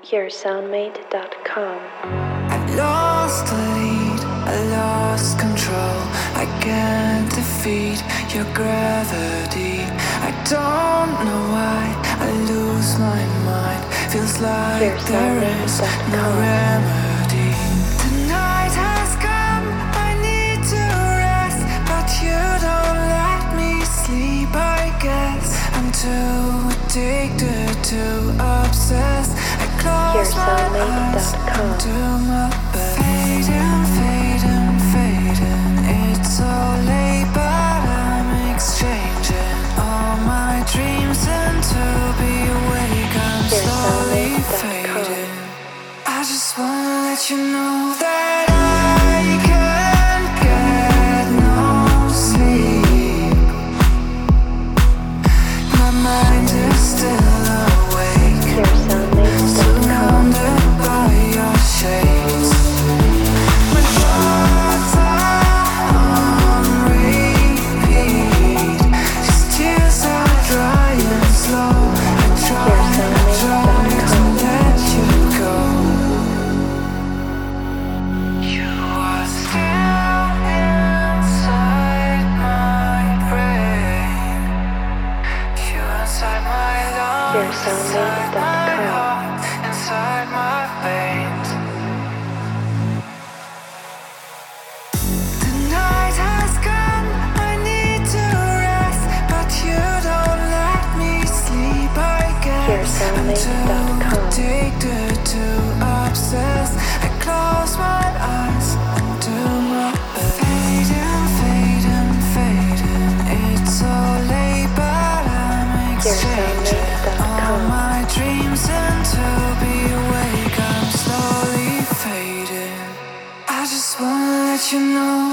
hearsoundmate.com. I've lost the lead, I lost control. I can't defeat your gravity. I don't know why I lose my mind. Feels like there is no remedy. The night has come, I need to rest, but you don't let me sleep, I guess. I'm too addicted, too obsessed. I close my eyes and do my best. Fading, fading, fading. It's so late, but I'm exchanging all my dreams and to be awake. I'm slowly fading. I just wanna let you know that I can't get no sleep. My mind is still awake, surrounded by your shades. My thoughts are on repeat. These tears are drying slow. I try to let you go. You are still inside my brain. You inside my lungs, inside my heart, inside my veins. The night has come, I need to rest, but you don't let me sleep, I guess. I'm too addicted, too obsessed. I close my eyes and do my best. Fading, fading, fading. It's so late, but I'm exchanging all my dreams and to be awake. I'm slowly fading. I just wanna let you know